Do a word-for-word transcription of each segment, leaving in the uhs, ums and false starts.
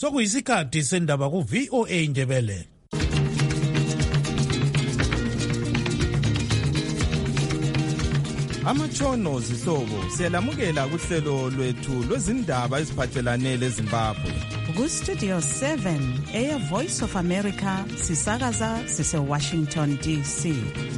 sokuyisikhathi sendaba ku V O A Ndebele. Amatshono zihlobo siyalamukela kuhlelo lwethu lwezindaba eziphathelane leZimbabwe. Ku Studio seven eya Voice of America sisakaza sise Washington D C.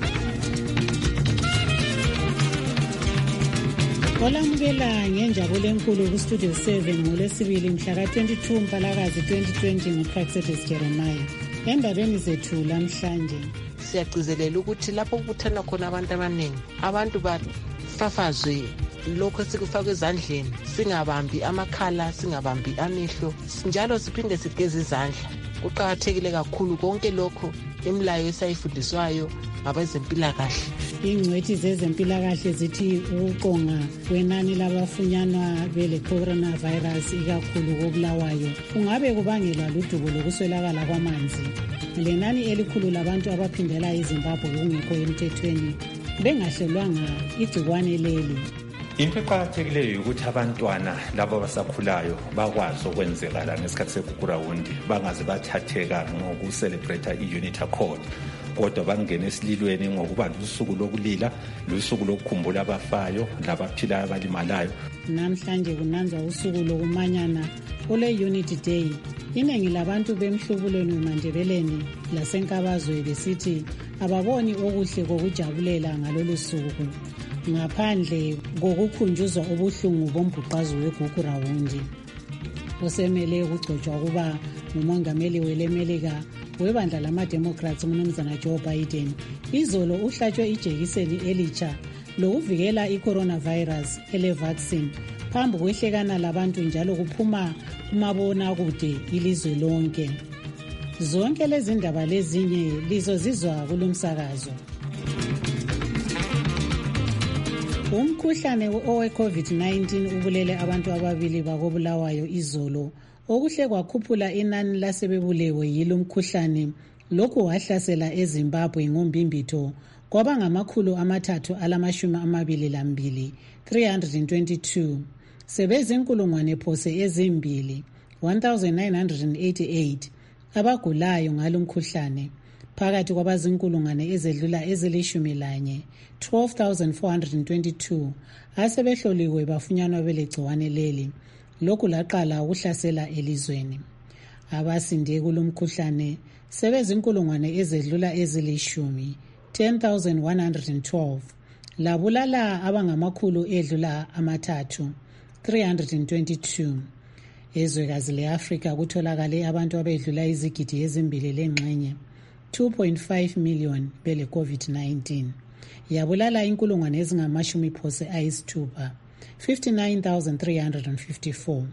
Olamukela ngenjabulo enkulu ku Studio seven ngolwesibili mhla ka twenty-two Mpalakazi twenty twenty nguPraxedis Jeremiah. Endabeni zethu namhlanje siyagcizelela ukuthi lapho kubuthana khona abantu abaningi abantu bafafazwe lokho esikufaka ezandleni, singabambi amakhala, singabambi amehlo, njalo siphinde sigeze izandla. Kuqakathekile kakhulu konke lokho imilayo esayifundiswayo ngabezempilakahle. Ingcwethi zezempilakahle zithi ukuqonga kwenani labafunyanwa bele coronavirus ikakhulu koBulawayo kungabe kubangelwa ludubo lokuswelakala kwamanzi. Lenani elikhulu labantu abaphindela eZimbabwe kungekho emthethweni bengahlelwanga igcikwane leli. Into eqakathekileyo ukuthi abantwana labo abasakhulayo bakwazi okwenzekala ngesikhathi segugurawundi, bangaze bathatheka ngokucelebrate i-Unity Accord, kodwa bangene esililweni ngokuba lusuku lokulila, lusuku lokukhumbula abafayo labaphilayo abalimalayo. Namhlanje kunanzwa usuku lokumanyana ole Unity Day. Iningi labantu bemhlubulweni weMandebeleni lasenkabazwe besithi ababoni okuhle kokujabulela ngalolu suku ngaphandle kokukhunjuzwa ubuhlungu bombhuqazo wegugurawundi. Osemele ukugcotshwa kuba ngumongameli welemelika webandla lama-Democrats uMnumzana Joe Biden izolo uhlatshwe ijekiseni elitsha lokuvikela i-coronavirus ele-vaccine phambi kwehlekana labantu njalo kuphuma kumabona kude ilizwe lonke. Zonke lezi ndaba lezinye lizozizwa kulomsakazo. Umkhuhlane owe-COVID nineteen ubulele abantu ababili bakoBulawayo izolo, okuhle kwakhuphula inani lasebebulewe yilo mkhuhlane. Lokhu wahlasela eZimbabwe ngombimbitho kwaba ngamakhulu amathathu alamashumi amabili lambili, three hundred twenty-two. Sebezinkulungwane phose ezimbili, one thousand nine hundred eighty-eight abagulayo ngalo mkhuhlane. Phakathi kwabazinkulungwane ezedlula ezilishumi lanye, twelve thousand four hundred twenty-two asebehloliwe bafunyanwa belegciwane leli. Lokhu laqala ukuhlasela elizweni. Abasinde kulomkhuhlane sebezinkulungwane ezedlula ezilishumi, ten thousand one hundred twelve. Labulala abangamakhulu edlula amathathu, three hundred twenty-two. Ezwekazi leAfrika kutholakale abantu abedlula izigidi ezimbili lengxenye, two point five million bele COVID nineteen. Yabulala inkulungwane ezingamashumi phose ayisithupha, fifty-nine thousand three hundred fifty-four.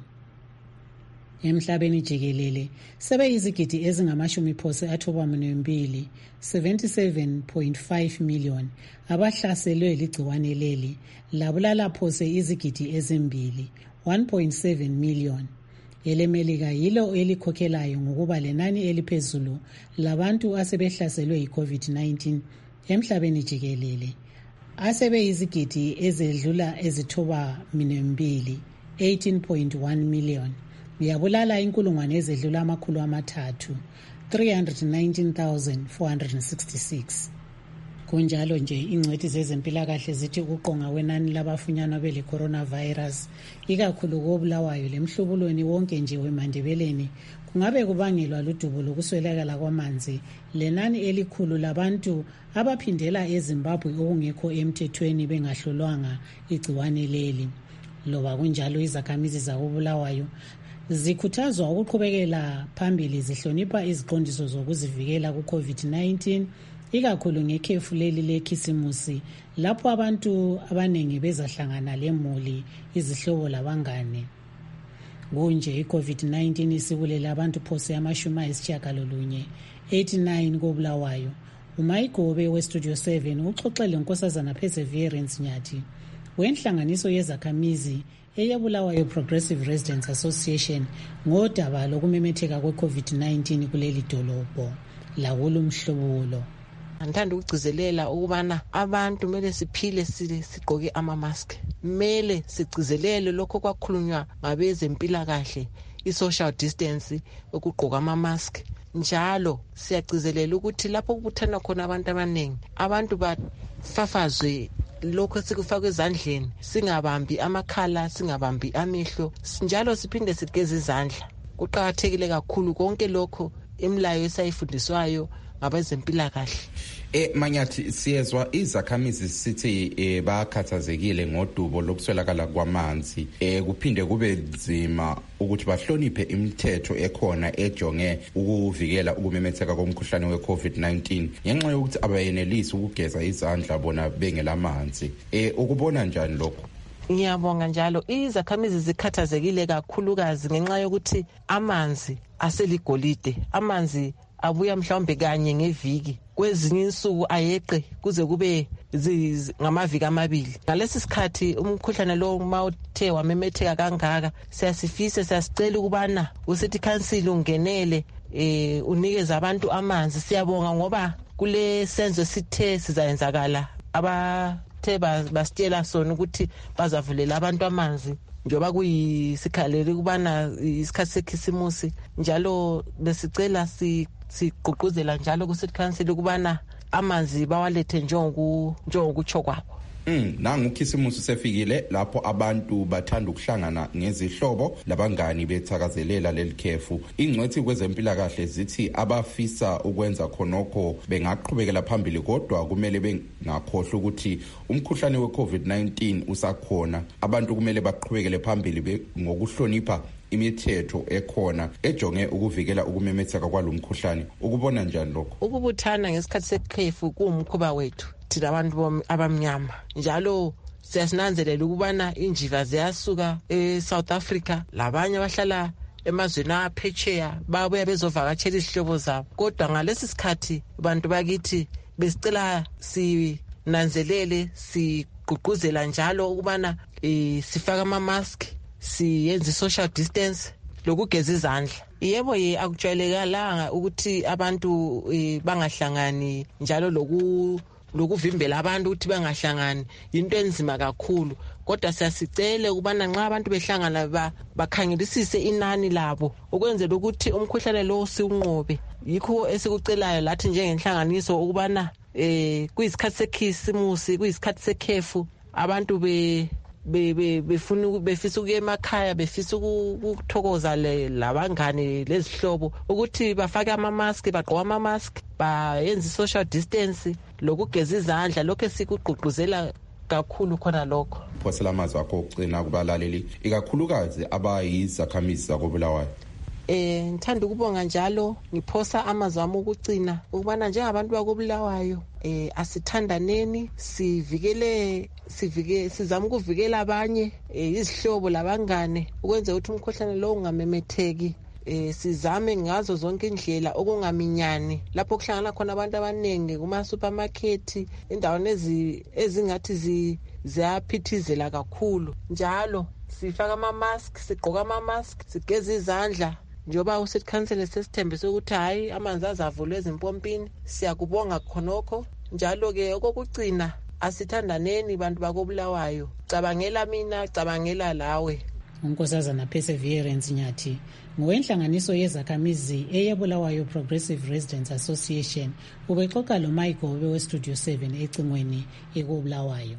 Emhlabeni jikelele sebe izigidi ezingamashumi phose athoba mbili, seventy-seven point five million abahlaselwe ligciwane leli. Labulala phose izigidi ezimbili, one point seven million. Elemelika yilo elikhokhelayo ngokuba lenani eliphezulu labantu asebehlaselwe yi-COVID nineteen emhlabeni jikelele. Asebe izigidi ezedlula ezithoba mbili, eighteen point one million. Yabulala inkulungwane ezedlula amakhulu amathathu, three hundred nineteen thousand four hundred sixty-six. Kunjalo nje ingcwethi zezempilakahle zithi ukuqonga wenani labafunyanwa bele coronavirus ikakhulu koBulawayo lemhlubulweni wonke nje weMandebeleni kungabe kubangelwa ludubo lokuswelakala kwamanzi, lenani elikhulu labantu abaphindela eZimbabwe okungekho emthethweni bengahlolwanga igciwane leli. Loba kunjalo izakhamizi zakoBulawayo zikhuthazwa ukuqhubekela phambili zihlonipha iziqondiso zokuzivikela ku-COVID nineteen ikakhulu ngekhefu leli lekhisimusi lapho abantu abanengi bezahlangana lemuli, izihlobo labangane. Kunje i-COVID nineteen isibulele abantu phose amashumi ayisitshiyagalolunye, eighty-nine koBulawayo. UMayigobe weStudio seven uxoxele uNkosazana Perseverance Nyathi wenhlanganiso yezakhamizi eyaBulawayo Progressive Residents Association ngodaba lokumemetheka kwe-COVID nineteen kuleli dolobho lakulo mhlobulo. Ngithanda ukugcizelela ukubana abantu kumele siphile sigqoke ama-mask. Kumele sigcizelele lokho kwakhulunywa ngabezempilakahle i-social distance, ukugqoka ama-mask. Njalo siyagcizelela ukuthi lapho kubuthana khona abantu abaningi, abantu bafafazwe lokho esikufaka ezandleni, singabambi amakhala, singabambi amehlo, njalo siphinde sigeze izandla. Kuqakathekile kakhulu konke lokho imilayo esayifundiswayo ngabezempilakahle. Eh Manyathi, siyezwa izakhamizi sithi eh bakhathazekile ngodubo lokuswelakala kwamanzi, eh kuphinde kube nzima ukuthi bahloniphe imithetho ekhona ejonge ukuvikela ukumemetheka komkhuhlane we-COVID nineteen ngenxa yokuthi abayenelisi ukugeza izandla bona bengelamanzi. Eh ukubona njani lokho? Ngiyabonga njalo. Izakhamizi zikhathazekile kakhulukazi ngenxa yokuthi amanzi aseligolide. Amanzi abuya mhlawumbe kanye ngeviki, kwezinye insuku ayeqe kuze kube ngamaviki amabili. Ngalesi sikhathi umkhuhlane lo mawuthe wamemetheka kangaka, siyasifisa siyasicela ukubana usithi council ungenele eh unikeze abantu amanzi. Siyabonga ngoba kule senzo sithe sizayenzakala abathe basitshela sona ukuthi bazavulela abantu amanzi njoba kuyisikhalela ukubana isikhathi sekhisimusi. Njalo besicela si sigqugquzela njalo ku City Council ukubana amanzi bawalethe njengoku njengokutsho kwabo. Mm, nangu ukhisimusi sefikile lapho abantu bathanda ukuhlangana ngezihlobo labangani bethakazelela lelikhefu. Ingcwethi kwezempilakahle zithi abafisa ukwenza khonokho bengaqhubekela phambili, kodwa kumele bengakhohlwa ukuthi umkhuhlane we-COVID nineteen usakhona. Abantu kumele baqhubekele phambili ngokuhlonipha imithetho ekhona ejonge ukuvikela ukumemetheka kwalomkhuhlane. Ukubona njani lokho? Ukubuthana ngesikhathi sekhefu kuwumkhuba wethu thina abantu abamnyama. Njalo siyasinanzelela ukubana injiva ziyasuka eSouth Africa, labanye abahlala emazweni aphetsheya babuya bezovakatshela izihlobo zabo. Kodwa ngalesi sikhathi abantu bakithi besicela sinanzelele, sigqugquzela njalo ukubana sifaka ama-mask, siyenze social distance lokugeza izandla. Yebo ye akujwayelekalanga ukuthi abantu bangahlangani, njalo loku lokuvimbela abantu ukuthi bangahlangani into enzima kakhulu. Kodwa siyasicela ukubana nxa abantu behlangana bakhangelisise inani labo ukwenzela ukuthi umkhuhlane lo siunqobe. Yikho esikucelayo lathi njengenhlanganiso ukubana eh kuyisikhathi sekhisimusi, kuyisikhathi sekhefu, abantu be befuna befisa ukuya emakhaya, befisa ukuthokoza labangane lezihlobo ukuthi bafake ama-mask, bagqoke ama-mask, bayenze social distance lokugeza izandla. Lokho sikugqugquzela kakhulu khona lokho. Phosela amazwi akho okugcina kubalaleli ikakhulukazi abayizakhamizi zakoBulawayo. Eh ngithanda ukubonga njalo ngiphosa amazwi ami ukugcina ukubana njengabantu bakoBulawayo eh asithandaneni, sivikele sivike sizama ukuvikela abanye izihlobo labangane ukwenza ukuthi umkhuhlane lo ungamemetheki. Eh sizame ngazo zonke indlela okungaminyani lapho kuhlangana khona abantu abaningi kuma supermarket, indawo ezi ezingathi ziyaphithizela kakhulu. Njalo sifaka ama-mask, sigqoka ama-mask, sigeza izandla. Njoba uScity Council sesithembise ukuthi hayi amanzi azavulwa ezimpompini. Siyakubonga khonokho. Njalo ke okokugcina asithandaneni bantu bakoBulawayo. Cabangela mina, cabangela lawe. Unkosazana Perseverance Nyathi ngowenhlanganiso yezakhamizi eyeBulawayo Progressive Residents Association ubexoxa lo Michael we Studio seven ecingweni ekoBulawayo.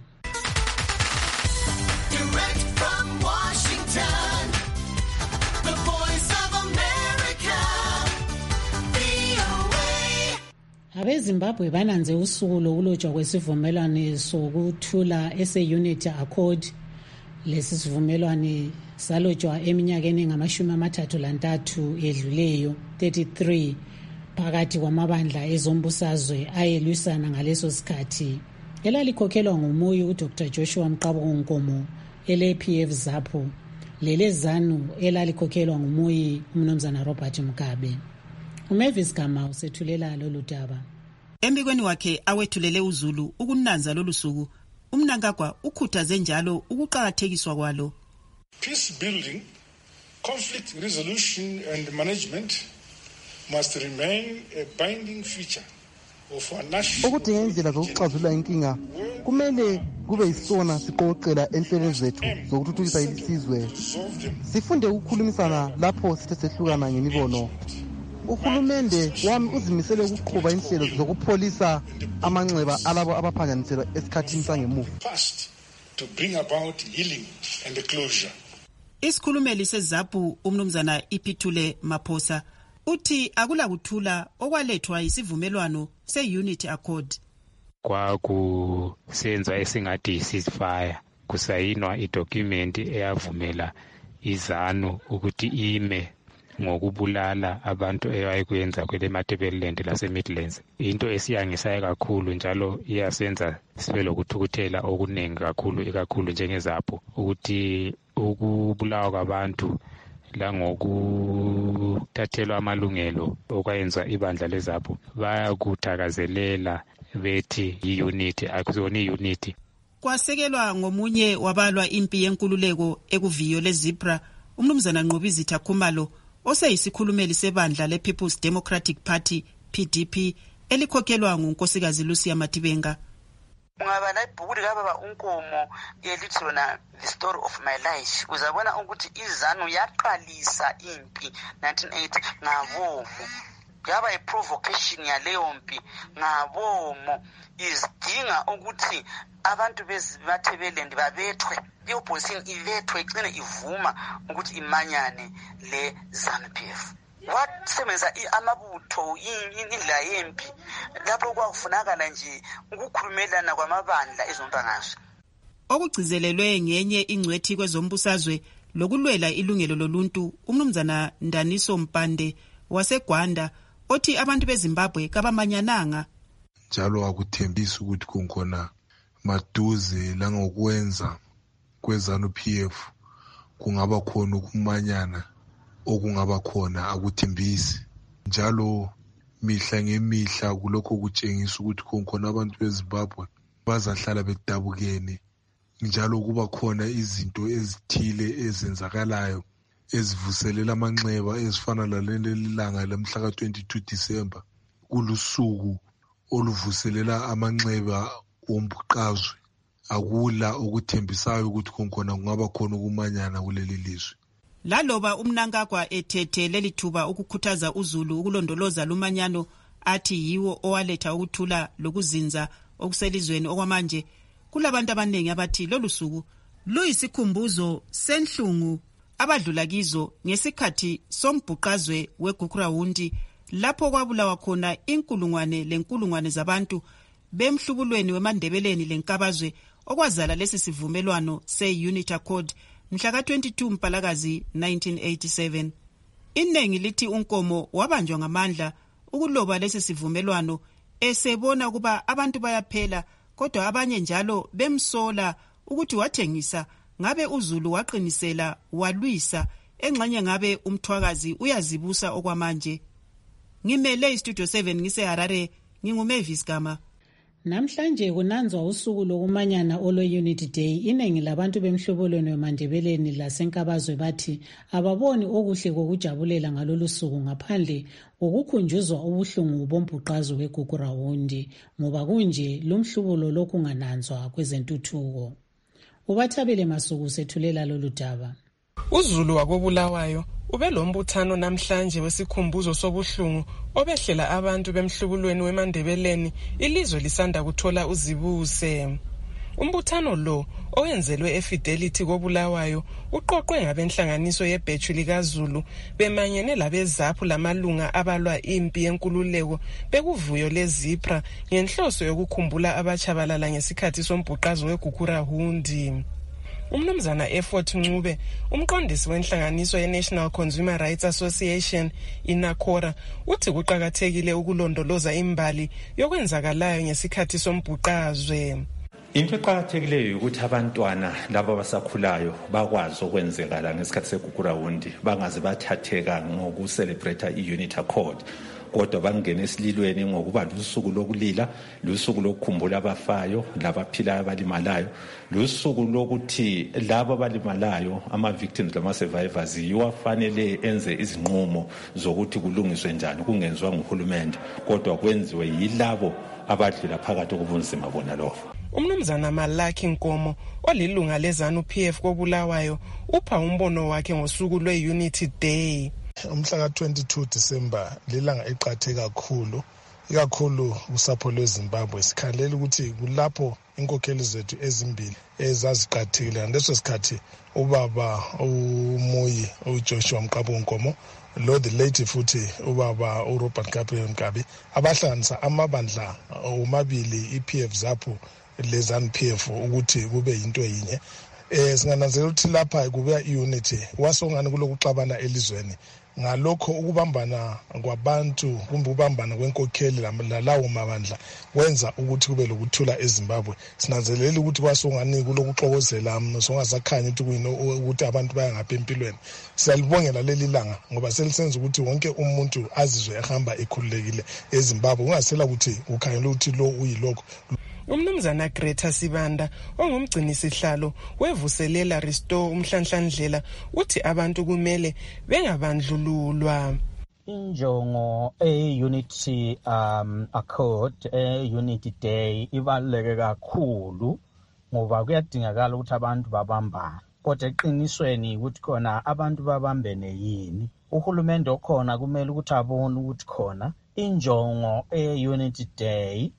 Direct from Washington, the voice of America, V O A. Abezimbabwe bananze usuku lokulotshwa kwesivumelwano sokuthula ese-Unity Accord. Lesi sivumelwano salotshwa eminyakeni ngamashumi amathathu lantathu edluleyo thirty-three phakathi kwamabandla ezombusazwe ayelwisana ngaleso sikhathi. Elalikhokhelwa ngumuyi uDr Joshua Mqabongomo ele-P F ZAPU, lelezanu elalikhokhelwa ngumuyi umnumzana Robert Mugabe. uMavis Gama usethulela lolu daba. Embikweni wakhe awethulele uZulu ukunanza lolu suku, uMnangagwa ukhuthaze njalo ukuqhakathekiswa kwalo. Peace building, conflict resolution and management must remain a binding feature Ukudinga indlela zokuxazulula inkinga kumele kube yisona siqoqela enhlelweni zethu zokuthuthukisa isizwe. Sifunde ukukhulumisana lapho sithe sehlukana ngemibono. Uhulumende wami uzimisele ukuqhuba inhlelo zokupholisa amanxeba alabo abaphanjaniselwa esikhathini sangemuva. To bring about healing and the closure. Isikhulumeli seZAPU umnumzana Ipithule Maphosa uthi akula kuthula okwalethwa isivumelwano se-Unity Accord. Kwakusenza esingathi ceasefire, kusayinwa idocument eyavumela iZANU ukuthi ime ngokubulala abantu eyayikwenza kwele Matabeleland lase Midlands. Into esiyangisayo kakhulu njalo iyasenza sibe lokuthukuthela okuningi kakhulu ikakhulu njengeZAPU ukuthi ukubulawa kwabantu la ngokuthathelwa amalungelo okwenza ibandla leZAPU bayakuthakazelela bethi i-unity akusona i-unity. Kwasekelwa ngomunye wabalwa impi yenkululeko ekuviyo leZipra umnumzana Nqobizitha Khumalo oseyisikhulumeli sebandla le-People's Democratic Party P D P elikhokhelwa ngunkosikazi Lucia Matibenga. Ungaba la ibhuku likababa uNkomo elithi lona The Story of My Life uzabona ukuthi iZANU yaqalisa impi nineteen eighty ngabomo, yaba i-provocation yaleyo mpi ngabomo, izidinga ukuthi abantu bezimathebelendi babethwe, i-opposition ibethwe igcine ivuma ukuthi imanyane le ZANU-P F. Wasebenza amabutho indlela yempi lapho kwakufunakala nje ukukhumelana kwamabandla ezombangazwe. Okugcizelelwe ngenye ingcwethi kwezombusazwe lokulwela ilungelo loluntu umnumzana Ndaniso Mpande waseGwanda othi abantu beZimbabwe kabamanyananga njalo akuthembisa ukuthi kunkhona maduze langokwenza kweZANU-P F kungaba khona ukumanyana okungaba khona akuthembisi. Njalo mihla ngemihla kulokho kutshengisa ukuthi kunkhona abantu beZimbabwe bazahlala bedabukene, njalo kuba khona izinto ezithile ezenzakalayo ezivuselela amanxeba ezifana lalelilanga lamhla ka twenty-two December kulusuku oluvuselela amanxeba ombuqazwe. Akula ukuthembisayo ukuthi kunkhona kungaba khona ukumanyana kuleli lizwe. Laloba umnankagwa ethethe lelithuba ukukhuthaza uZulu ukulondoloza lumanyano athi yiwo owaletha ukuthula lokuzinza okuselizweni okwamanje, kulabantu abaningi abathi lolu suku luyisikhumbuzo senhlungu abadlula kizo ngesikhathi sombhuqazwe weGukurawundi lapho kwabulawa khona inkulungwane lenkulungwane zabantu bemhlubulweni weMandebeleni lenkabazwe okwazala lesi sivumelwano se-Unity Accord mhla ka twenty-two Mpalakazi nineteen eighty-seven. Inengi lithi uNkomo wabanjwa ngamandla ukuloba lesi sivumelwano esebona kuba abantu bayaphela, kodwa abanye njalo bemsola ukuthi wathengisa ngabe uZulu waqinisela walwisa engxenye ngabe umthwakazi uyazibusa okwamanje. Ngimele iStudio seven ngise Harare, nginguMavis Gama. Namhlanje kunanzwa usuku lokumanyana olo-Unity Day. Iningi labantu bemhlobolweni weMandebeleni lasenkabazwe bathi ababoni okuhle kokujabulela ngalolu suku ngaphandle kokukhunjuzwa ubuhlungu bombhuqazwe weGukurawundi, ngoba kunje lumhlubulo lokungananzwa kwezentuthuko. Ubathabile Masuku sethulela lolu daba. uZulu wakobulawayo ube lombuthano namhlanje wesikhumbuzo sobuhlungu obehlela abantu bemhlubulweni weMandebeleni ilizwe lisanda kuthola uzibuse. Umbuthano lo owenzelwe eFidelity kobulawayo uqoqwe ngabenhlanganiso yebhethu likaZulu bemanyene labeZAPU lamalunga abalwa impi yenkululeko bekuvuyo leZipra ngenhloso yokukhumbula abachabalala ngesikhathi sombhuqazo weGukurawundi. Umnumzana Effort Ncube, umqondisi wenhlanganiso ye-National Consumer Rights Association iNACORA, uthi kuqakathekile ukulondoloza imbali yokwenzakalayo ngesikhathi sombhuqazwe. Into eqakathekileyo ukuthi abantwana labo abasakhulayo bakwazi okwenzekala ngesikhathi segugurawundi, bangaze bathatheka ngokucelebrate i-Unity Accord, kodwa bangene esililweni ngokuba lusuku lokulila, lusuku lokukhumbula abafayo, labaphilayo abalimalayo, lusuku lokuthi labo abalimalayo, ama-victims lama-survivors, yiwafanele enze izinqumo zokuthi kulungiswe njani, kungenziwa nguhulumende, kodwa kwenziwe yilabo abadlula phakathi kobunzima bona lobo. Umnumzana Malaki Nkomo olilunga lezanu P F koBulawayo upha umbono wakhe ngosuku lwe-Unity Day. Umhla ka twenty-two December lilanga eqathe kakhulu, ikakhulu usapho lweZimbabwe. Sikhalela ukuthi kulapho inkokheli zethu ezimbili ezaziqathile, ngaleso sikhathi ubaba uMoyi uJoshua Mqabu Nkomo lo the late futhi ubaba uRobert Gabriel Mkabi abahlanganisa amabandla omabili i-P F zapho lezanu P F ukuthi kube into yinye. Eh singananzela ukuthi lapha kubuya i-unity wasongani kulokuxabana elizweni, ngalokho ukubambana kwabantu kumbe ubambana kwenkokheli lalawo mabandla wenza ukuthi kube lokuthula eZimbabwe. Sinanzelela ukuthi kwasongani kulokuxokozela songasakhanya ukuthi kuyini ukuthi abantu bayangapha empilweni. Siyalibongela leli langa ngoba selisenza ukuthi wonke umuntu azizwe ehamba ekhululekile eZimbabwe, ungasela ukuthi ukhanyela ukuthi lo uyilokho. Umnumzana Greta Sibanda ongumgcini sihlalo wevuselela Restore umhlanhlandlela uthi abantu kumele bengabandlululwa. Injongo e-Unity um, Accord, e-Unity Day ibaluleke kakhulu ngoba kuyadingakala ukuthi abantu babambane, kodwa eqinisweni ukuthi khona abantu babambene yini. Uhulumende okhona kumele ukuthi abone ukuthi khona injongo e-Unity Day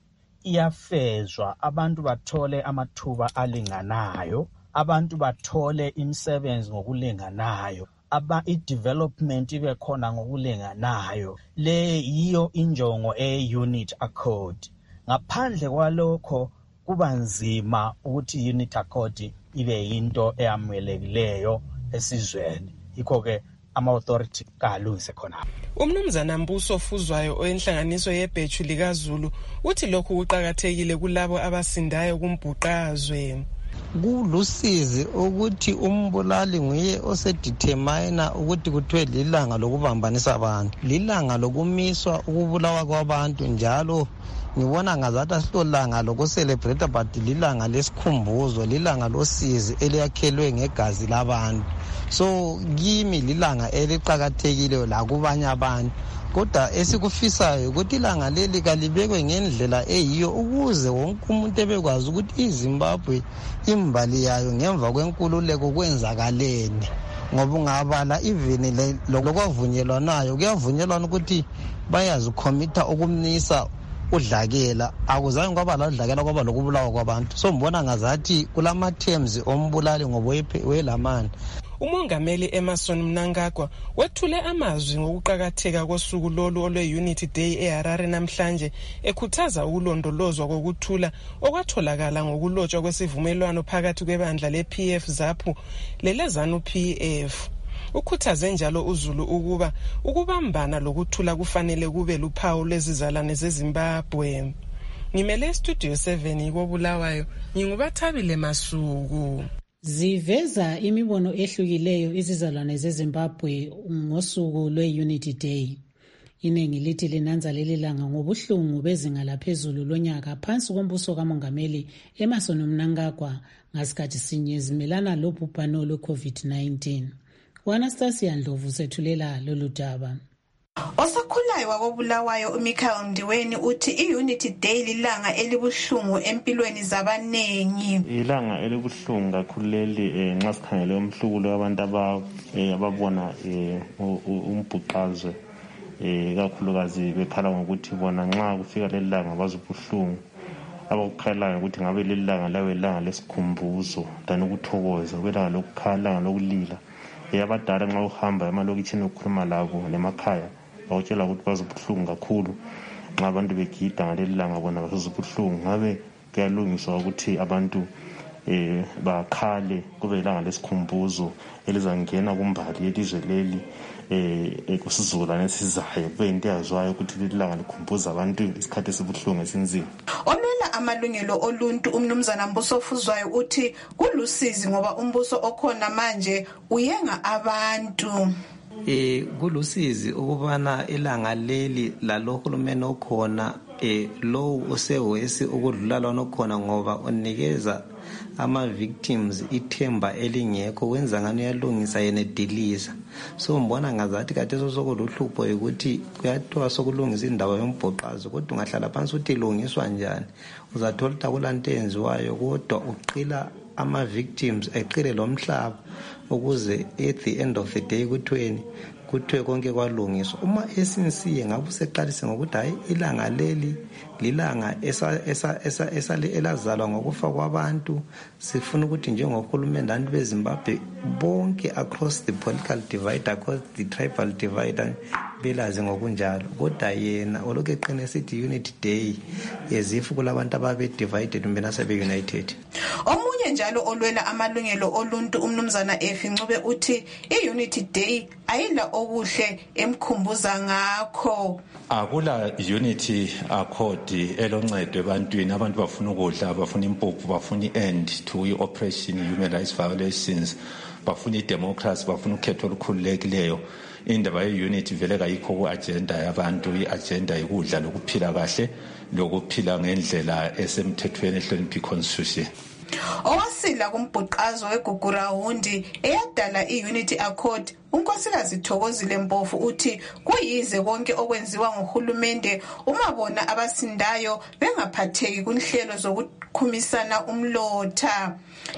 iyafezwa, abantu bathole amathuba alinganayo, abantu bathole imisebenzi ngokulinganayo, aba i-development ibe khona ngokulinganayo. Le yiyo injongo e-Unity Accord. Ngaphandle kwalokho kuba nzima ukuthi i-Unity Accord ibe yinto eyamukelekileyo esizweni. Yikho ke ama-authority kalungise khona. Umnumzana Mbuso Fuzwayo oyenhlanganiso yebhechu likaZulu uthi lokhu kuqhakathekile kulabo abasindayo kumbhuqazwe. Kulusizi ukuthi umbulali nguye osedetermine ukuthi kuthiwe lilanga lokubambanisa abantu, lilanga lokumiswa ukubulawa kwabantu. Njalo ngibona ngazathi asilolanga lokucelebrate but lilanga lesikhumbuzo, lilanga losizi eliyakhelwe ngegazi labantu. So kimi lilanga eliqhakathekile la kubanye abantu, kodwa esikufisayo ukuthi ilanga leli kalibekwe ngendlela eyiyo ukuze wonke umuntu ebekwazi ukuthi iZimbabwe imbali yayo ngemva kwenkululeko kwenzakaleni. Ngoba ungabala even lokwavunyelwanayo kuyavunyelwana ukuthi bayazikhomita ukumnisa udlakela, akuzange kwaba la udlakela kwaba lokubulawa kwabantu. So mbona ngazathi kulama terms ombulali ngoba welamani. Umongameli Emerson Mnangagwa wethule amazwi ngokuqhakatheka kosuku lolu olwe-Unity Day eHarare namhlanje, ekhuthaza ukulondolozwa kokuthula okwatholakala ngokulotshwa kwesivumelwano phakathi kwebandla le-P F ZAPU lelezanu P F. Ukhuthaze njalo uZulu ukuba ukubambana lokuthula kufanele kube luphawu lwezizalwane zeZimbabwe. Ngimele Studio seven koBulawayo, ngingubathabile Masuku. Ziveza imibono ehlukileyo izizalwane zeZimbabwe ngosuku lwe-Unity Day. Iningi lithi linanza leli langa ngobuhlungu bezinga laphezulu lonyaka phansi kombuso kamongameli Emerson Mnangagwa ngasikhathi sinye zimelana lobhubhane lwe-COVID nineteen. U-Anastasia Ndlovu sethulela lolu daba. Osakhulayo wakoBulawayo uMichael Ndiweni uthi i-Unity Day lilanga elibuhlungu empilweni zabanengi. Ilanga elibuhlungu kakhulu leli nxa sikhangele umhlubulo wabantu ababona umbhuqazwe kakhulukazi bekhala ngokuthi bona nxa kufika leli langa bazobuhlungu. Abakukhalayo ukuthi ngabe leli langa lawe ilanga lesikhumbuzo dani ukuthokoza kwelanga lokukhala lokulila. Abadala nxa uhamba emalokitshini ukukhuluma labo lemakhaya bawutshela ukuthi bazobuhlungu kakhulu nxa abantu begida ngaleli langa bona bazobuhlungu. Ngabe kuyalungiswa ukuthi abantu eh bakhale kube ilanga lesikhumbuzo elizangena kumbali yelizwe leli eh kusizukulwane esizayo kube into yazwayo ukuthi lilanga likhumbuza abantu isikhathi esibuhlungu esinzima. Olwela amalungelo oluntu umnumzana Mbuso Fuzwayo uthi kulusizi ngoba umbuso okhona manje uyenga abantu. Eh kulusizi ukubana ilanga leli lalohulumeni okhona eh lo usewesi ukudlula lona okhona ngoba unikeza ama victims ithemba elingekho wenza ngani uyalungisa yena ediliza. So mbona ngazathi kade sokuluhlupho ukuthi kuyathiwa sokulungisa indawo yombhoqazo kodwa ungahlala phansi uthi ilungiswa njani uzathola ukuthi akulanto enziwayo kodwa uqila ama victims eqile lo mhlaba ukuze at the end of the day kuthweni kuthiwe konke kwalungiswa. Uma esinsiye ngabe useqalise ngokuthi hayi ilanga leli lilanga esa esa esa esa elazalwa ngokufa kwabantu sifuna ukuthi njengohulumeni abantu beZimbabwe bonke across the political divide across the tribal divide belazi ngokunjalo kodwa yena olokhu eqine sithi unity day yezifu kulabantu ababe divided kumbe nasebe united. Omunye njalo olwela amalungelo oluntu umnumzana Efi Ncube uthi iunity day ayila okuhle emkhumbuza ngakho. Akula unity accord eloncedo ebantwini abantu bafuna ukudla bafuna impuphu bafuna end to oppression human rights violations bafuna idemocracy bafuna ukhetho olukhululekileyo. Indaba ye-unity vele kayikho ku-agenda yabantu i-agenda yokudla lokuphila kahle lokuphila ngendlela esemthethweni ehlonipha i-constitution. Owasila kumbhuqazo weGugurahundi eyadala i-Unity Accord unkosikazi Thokozile Mpofu uthi kuyize konke okwenziwa ngohulumende uma bona abasindayo bengaphatheki kunhlelo zokukhumisana umlotha.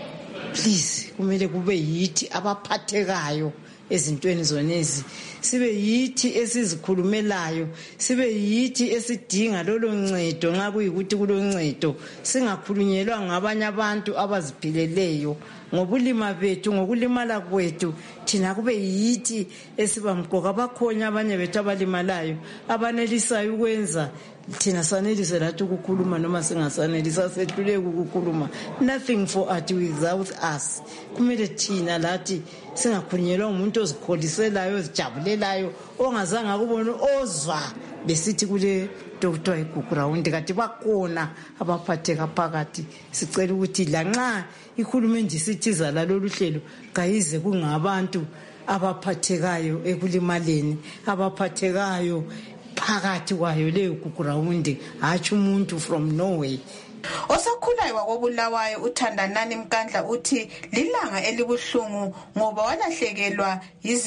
Please kumele kube yithi abaphathekayo ezintweni zonezi sibe yithi esizikhulumelayo sibe yithi esidinga lolo ncedo nxa kuyikuthi kuloncedo singakhulunyelwa ngabanye abantu abaziphileleyo ngobulima bethu ngokulimala kwethu thina kube yithi esibamqoka bakhonya abanye bethu abalimalayo abanelisayo ukwenza thina sanelise lathi ukukhuluma noma singasanelisa sehluleke ukukhuluma. Nothing for art without us. Kumele thina lathi singakhulunyelwa umuntu ozikholiselayo ozijabulelayo ongazange akubona ozwa besithi kule Doctor eGugurahundi kati bakhona abaphatheka phakathi. Sicela ukuthi lanxa ihulumende sithiza lalolu hlelo kayize kungabantu abaphathekayo ekulimaleni abaphathekayo phakathi kwayo leyo Gugurahundi hathi umuntu from Norway. Osakhulayo wakobulawayo uThandanani Mkandla uthi lilanga elibuhlungu ngoba walahlekelwa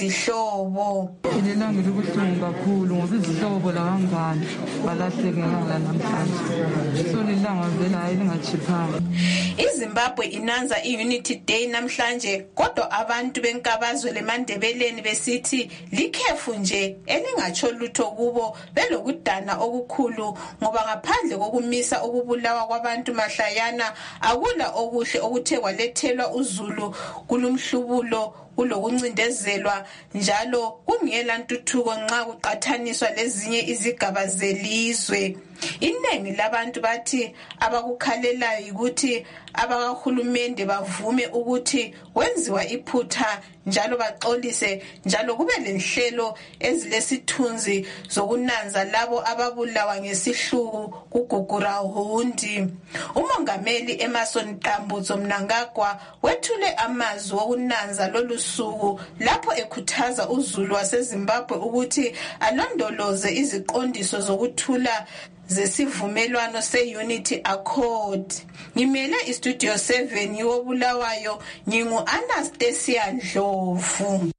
izihlobo. Ililanga elibuhlungu kakhulu ngoba izihlobo labangani balahlekelwa namhlanje. So lilanga vela elingachiphanga. iZimbabwe inanza iUnity Day namhlanje kodwa abantu benkabazwe leMandebeleni besithi likhefu nje elingatsho lutho kubo belokudana okukhulu ngoba ngaphandle kokumisa ukubulawa kwabantu mahlayana akula okuhle okuthe kwalethelwa uZulu kulumhlubulo kulokuncindezelwa njalo kungela ntuthuko nxa kuqathaniswa lezinye izigaba zelizwe. Iningi labantu bathi abakukhalelayo ukuthi abakahulumende bavume ukuthi wenziwa iphutha njalo baxolise njalo kube lenhlelo ezilesithunzi zokunanza labo ababulawa ngesihluku kuGugurahundi. Umongameli Emerson Tambudzo Mnangagwa wethule amazwi okunanza lolu suku lapho ekhuthaza uZulu waseZimbabwe ukuthi alondoloze iziqondiso zokuthula zesivumelwano se-Unity Accord. Ngimele istudio seven yobulawayo ngingu Anastasia Ndlovu.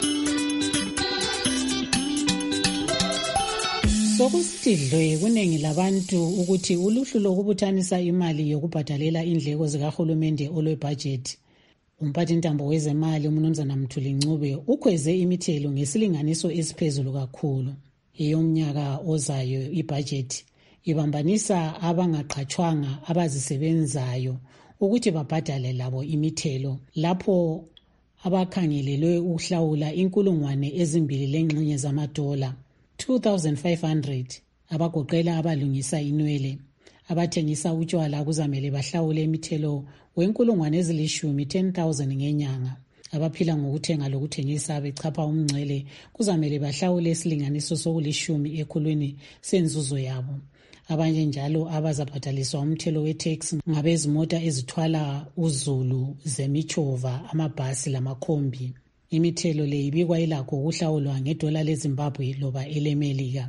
Sokusithidlwe kuningi labantu ukuthi uluhlu lokubuthanisa imali yokubhadalela indleko zikahulumende olwebudget. Umphathintambo wezemali uMnumzana Mthuli Ncube ukhweze imithelo ngesilinganiso esiphezulu kakhulu. Eyomnyaka ozayo ibudget ibambanisa abangaqhatshwanga abazisebenzayo ukuthi babhadale labo imithelo lapho abakhangelelwe ukuhlawula inkulungwane ezimbili lengxenye zamadola two thousand five hundred abagoqela abalungisa inwele Abathengisa utshwala kuzamele bahlawule imithelo wenkulungwane ezilishumi ten thousand ngenyanga. Abaphila ngokuthenga lokuthengisa bechapha umngcele kuzamele bahlawule isilinganiso sokulishumi ekhulwini senzuzo yabo. Abanye njalo abazabhadaliswa umthelo we-tax ngabezimota ezithwala uzulu zemichova, amabhasi lamakhombi. Imithelo le ibikwa ilakho ukuhlawulwa ngedola leZimbabwe loba elemelika.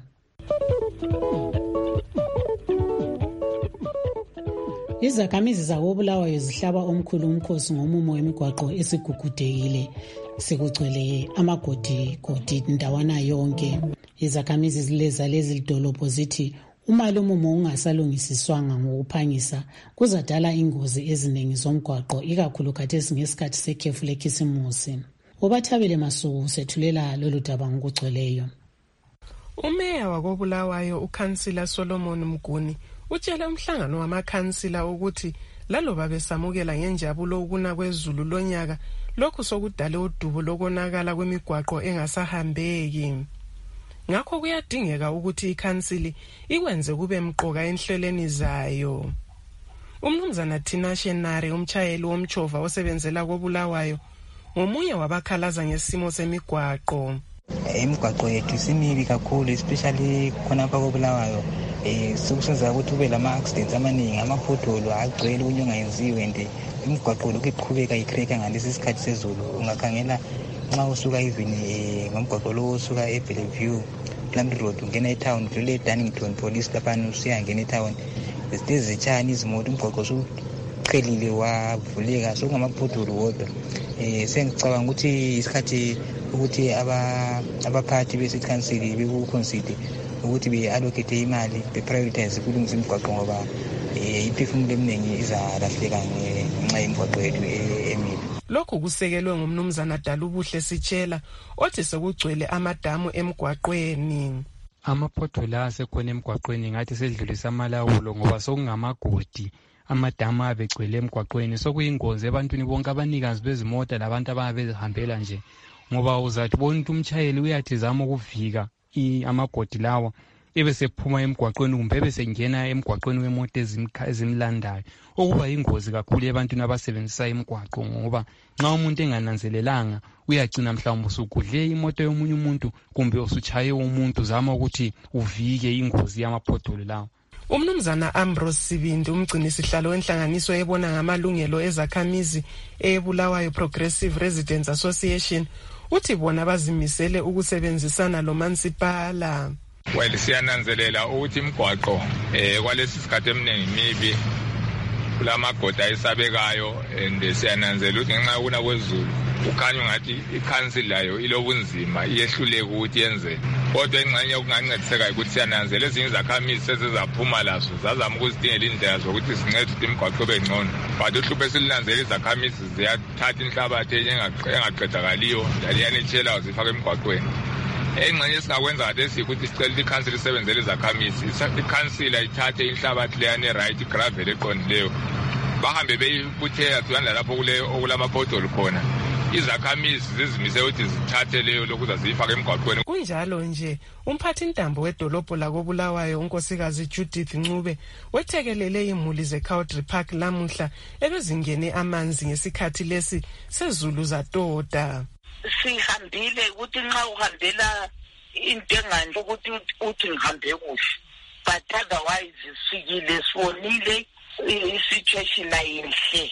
Izakhamizi zakoBulawayo zihlaba omkhulu umkhosi ngomumo wemigwaqo esigugudekile sekugcwele amagodi godi ndawana yonke. Izakhamizi zileza lezi dolobho zithi uma lo mumo ungasalungisiswanga ngokuphangisa kuzadala ingozi eziningi zomgwaqo, ikakhulu khathesi ngesikhathi sekhefu lekhisimusi. Ubathabile Masuku sethulela lolu daba ngokugcweleyo. Umeya wakoBulawayo uKhansila Solomon Mguni utshele umhlangano wamakhansila ukuthi laloba besamukela ngenjabulo ukuna kwezulu lonyaka, lokhu sokudala udubo lokonakala kwemigwaqo engasahambeki. Ngakho kuyadingeka ukuthi ikhansili ikwenze kube mqoka enhlelweni zayo. Umnumzana Tina Shenare, umchayeli womchova osebenzela koBulawayo, ngomunye wabakhalaza ngesimo semigwaqo. Imigwaqo yethu simibi kakhulu, especially khonapha koBulawayo. Eh sokusenza ukuthi ube lama accidents amaningi, amaphotholo agcwele unyonga yenziwe ende imigwaqo lokhu iqhubeka ikreka ngalesi sikhathi sezulu. Ungakhangela nxa usuka even eh ngomgwaqo lo usuka eBellevue Plum Road ungena eTown vele Dunnington Police lapha usiya ngena eTown, izitshani izimoto umgwaqo usuqhelile wavuleka sokungamaphotholo wodwa. Eh sengicabanga ukuthi isikhathi ukuthi aba abaphathi besikhansili bekuconsider ukuthi be-allocate imali be-prioritize kulungisa imigwaqo ngoba iphefumulo eminingi izalahleka ngenxa yemigwaqo yethu emibi. Lokhu kusekelwe ngumnumzana Dalubuhle Sitshela othi sekugcwele amadamu emgwaqweni. Amaphotholo asekhona emgwaqweni ngathi sedlulisa amalawulo ngoba sokungamagodi, amadamu abegcwele emgwaqweni, sokuyingozi ebantwini bonke abanikazi bezimota labantu ababezihambela nje, ngoba uzathi bonke umchayeli uyathi zama ukuvika amagodi lawa ebesephuma emgwaqweni kumbe besengena emgwaqweni wemoto ezimlandayo, okuba ingozi kakhulu ebantwini abasebenzisa imigwaqo ngoba nxa umuntu engananzelelanga uyagcina mhlawumbe usugudle imoto yomunye umuntu kumbe usuchaye umuntu zama ukuthi uvike ingozi yamaphotholo lawa. Umnumzana Ambrose Sibindi, umgcini sihlalo wenhlanganiso ebona ngamalungelo ezakhamizi eBulawayo Progressive Residents Association, uthi bona bazimisele ukusebenzisana lo mansipala. Well, siyananzelela ukuthi imigwaqo eh kwalesi sikhathi eminingi mibi kulamagodi ayisabekayo, and siyananzelela ukuthi ngenxa yokuna kwezulu ukhanya ngathi ikhansili layo ilobunzima iyehluleke ukuthi yenze, kodwa ingxenye yokungancediseka ukuthi siyananzelela ezinye izakhamizi sezizaphuma lazo zazama ukuzidingela indlela zokuthi sincede ukuthi imigwaqo ibe ngcono, but uhlupho esilinanzelela izakhamizi ziyathatha inhlabathi engaqedakaliyo yaliyanetshela zifaka emigwaqweni. Engxenye esingakwenza khathesi ukuthi sicela ikhansili isebenzele izakhamizi, ikhansila ithathe inhlabathi leyane right gravel eqondileyo bahambe beyibuthela duzane lapho kule okulamaphotholo khona, izakhamizi zizimise ukuthi zithathe leyo lokuza ziyifaka emgwaqweni. Kunjalo nje umphathintambo wedolobho lakoBulawayo unkosikazi Judith Ncube wethekelele imuli zeCowdry Park lamuhla ebezingene amanzi ngesikhathi lesi sezulu zatoda. Sihambile ukuthi nxa uhambela into engani ukuthi uthi ngihambe kuhle, but otherwise sifikile sibonile i-situation ayinhle,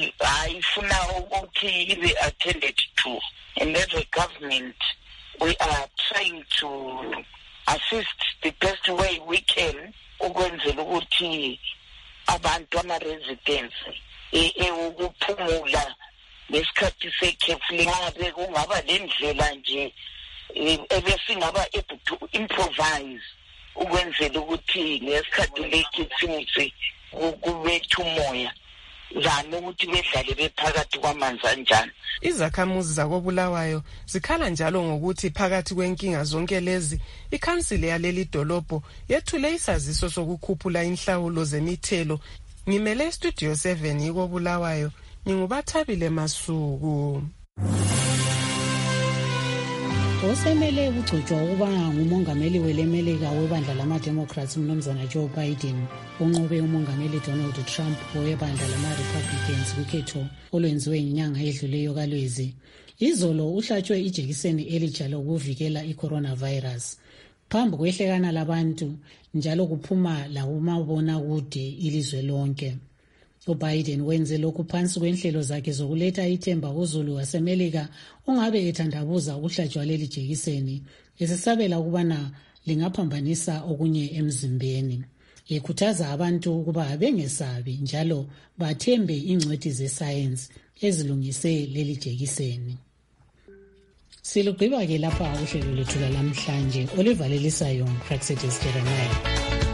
ayifuna ukuthi ibe attended to, and as a government we are trying to assist the best way we can ukwenzela ukuthi abantu ama-residents ukuphumula lesikhathi sekhefu lingabe kungaba lendlela nje ebesingaba able to improvise ukwenzela ukuthi ngesikhathi lekhisimusi kubetha umoya zana ukuthi bedlale bephakathi kwamanzi anjani. Izakhamuzi zakoBulawayo zikhala njalo ngokuthi phakathi kwenkinga zonke lezi ikhansili yaleli dolobho yethule isaziso sokukhuphula inhlawulo zemithelo. Ngimele Studio seven yikoBulawayo, Ningubathabile Masuku. osemele ukugcotshwa ukuba ngumongameli welemelika webandla lama-democrats umnumzana Joe Biden unqobe umongameli Donald Trump webandla lama-republicans kukhetho olwenziwe ngenyanga edluleyo kaLwezi. Izolo uhlatshwe ijekiseni elitsha lokuvikela i-coronavirus phambi kwehlekana labantu njalo kuphuma lakumabonakude ilizwe lonke. uBiden wenze lokhu phansi kwenhlelo zakhe zokuletha ithemba kuzulu wasemelika ongabe ethandabuza ukuhlatshwa leli jekiseni esesabela ukubana lingaphambanisa okunye emzimbeni. Ekhuthaza abantu ukuba bengesabi njalo bathembe ingcwethi zesayensi ezilungise leli jekiseni. Silugqiba ke lapha uhlelo lethu lamhlanje olivalelisayo Praxedes Jeremiah.